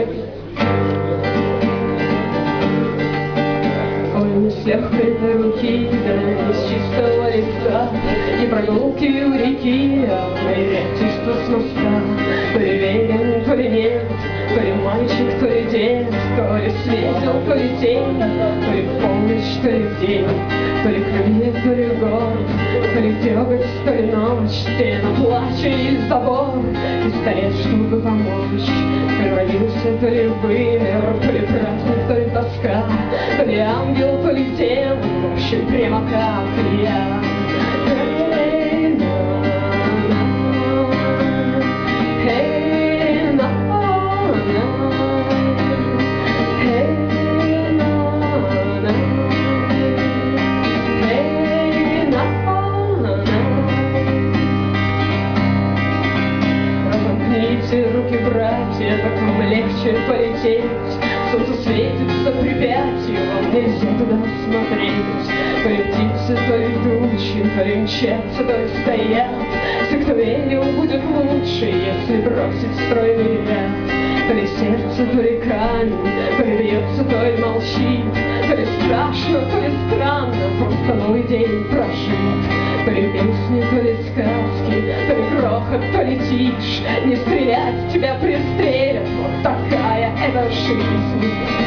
Ой, с легкой руки, да из чистого лица, и прогулки у реки, а приятельство с моста. То ли верен, то ли нет, то ли мальчик, то ли дед, то ли светил, то ли тень, то ли в полночь, то ли в день, то ли крылья, то ли город, то ли деготь, то ли ночь, стена плача и забор, пистолет, чтобы помочь. То ли родился, то ли вымер, то ли праздник, то ли тоска, то ли ангел, то ли демон, в общем, прямо как я. Руки, братья, так вам легче полететь. Солнце светится припятью, вам нельзя туда смотреть. То ли птицы, то ли тучи, то ли мчатся, то ли стоят. Все, кто верил, будет лучше, если бросить стройный ряд. То ли сердце, то ли камень, то ли бьется, то ли молчит. То ли страшно, то ли странно, просто новый день прожит. То ли песни, то ли сказки, то ли грохот, то ли тишь. Не стрелять, тебя пристрелят, вот такая эта жизнь.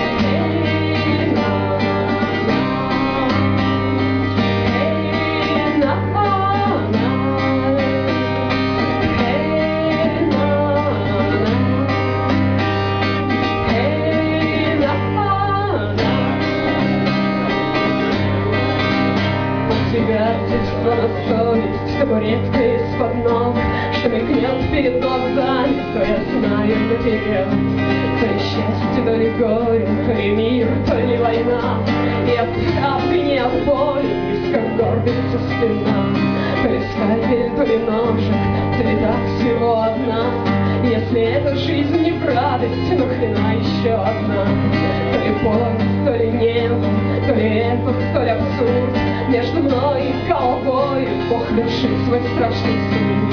Посягательство на совесть, табуретка из-под ног, что мелькнет перед глазами, то я знаю наперед. То ли счастье, то ли горе, то ли мир, то ли война, и от правды, не от боли, низко горбится спина. То ли скальпель, то ли ножик, то ли так всего одна. Если эта жизнь не в радость, нахрена еще одна? То ли поезд, то ли небо, то ли эпос, то ли абсурд. Между мной и ковбой Бог вершит свой страшный суд.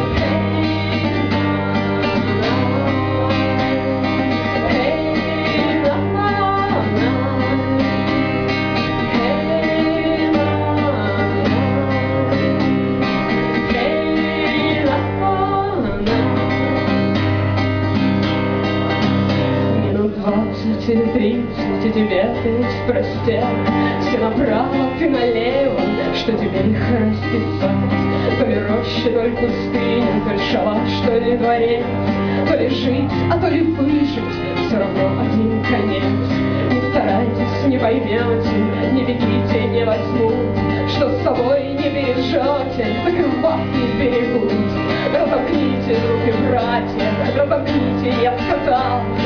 Или 30, и тебя опять простят. Все направо, ты налево, что тебе их расписать? То ли роща, то ли пустыня, то ли шалаш, то ли дворец. То ли жить, а то ли выжить, все равно один конец. Не старайтесь, не поймете, не бегите, не возьмут. Что с собой не бережете, так и вас не берегут. Разомкните руки, братья, разомкните, я сказал.